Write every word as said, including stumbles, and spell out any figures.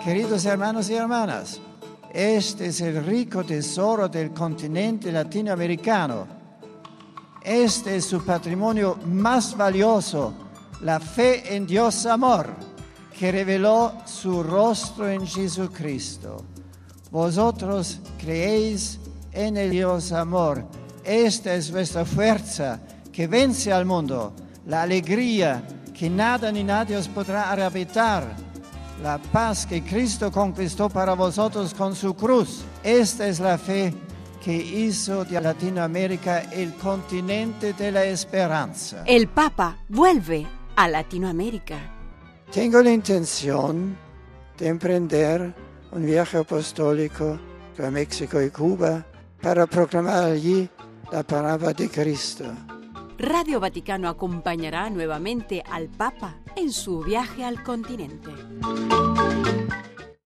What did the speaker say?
Queridos hermanos y hermanas, este es el rico tesoro del continente latinoamericano. Este es su patrimonio más valioso, la fe en Dios amor, que reveló su rostro en Jesucristo. Vosotros creéis en el Dios amor. Esta es vuestra fuerza que vence al mundo, la alegría que nada ni nadie os podrá arrebatar, la paz que Cristo conquistó para vosotros con su cruz. Esta es la fe que hizo de Latinoamérica el continente de la esperanza. El Papa vuelve a Latinoamérica. Tengo la intención de emprender un viaje apostólico a México y Cuba para proclamar allí la palabra de Cristo. Radio Vaticano acompañará nuevamente al Papa en su viaje al continente.